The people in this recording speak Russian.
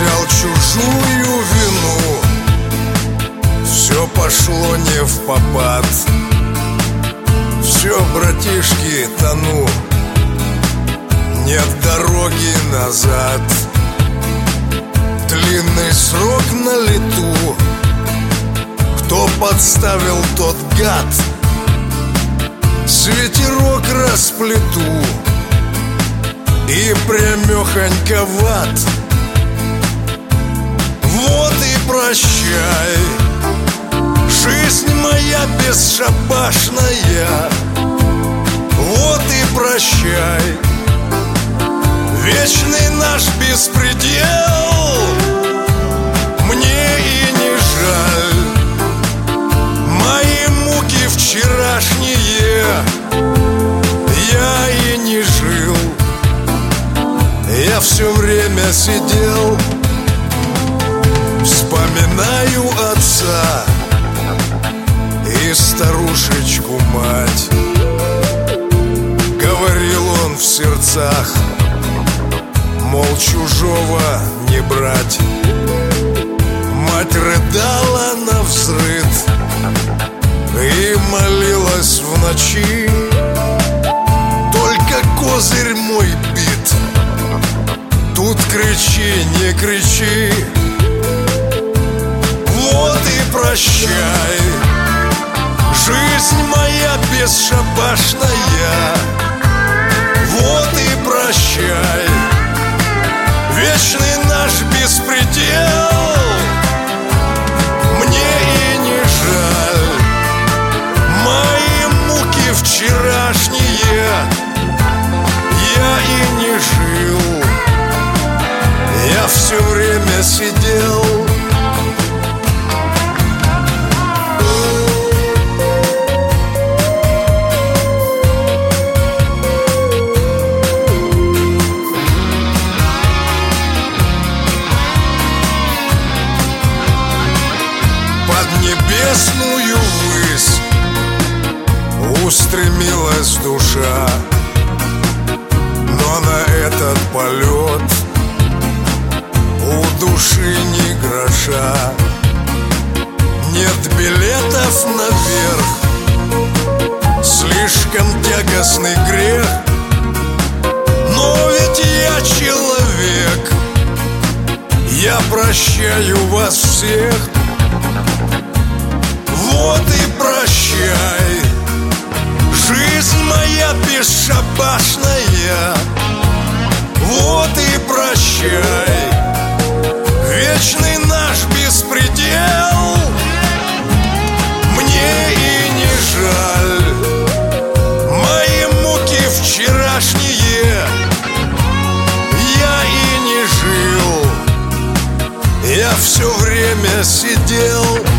взял чужую вину, все пошло не впопад. Все, братишки, тону, нет дороги назад. Длинный срок на лету, кто подставил, тот гад. С ветерок расплету и прямехонько в ад. Вот и прощай, жизнь моя бесшабашная. Вот и прощай, вечный наш беспредел. Мне и не жаль мои муки вчерашние. Я и не жил, я все время сидел. Вспоминаю отца и старушечку мать. Говорил он в сердцах, мол, чужого не брать. Мать рыдала навзрыд и молилась в ночи. Только козырь мой бит, тут кричи, не кричи. Вот и прощай, жизнь моя бесшабашная. Вот и прощай, вечный наш беспредел. Мне и не жаль мои муки вчерашние. Я и не жил, я все время сидел. Небесную высь устремилась душа, но на этот полет у души ни гроша. Нет билетов наверх, слишком тягостный грех. Но ведь я человек, я прощаю вас всех. Вот и прощай, жизнь моя бесшабашная. Вот и прощай, вечный наш беспредел. Мне и не жаль мои муки вчерашние. Я и не жил, я все время сидел.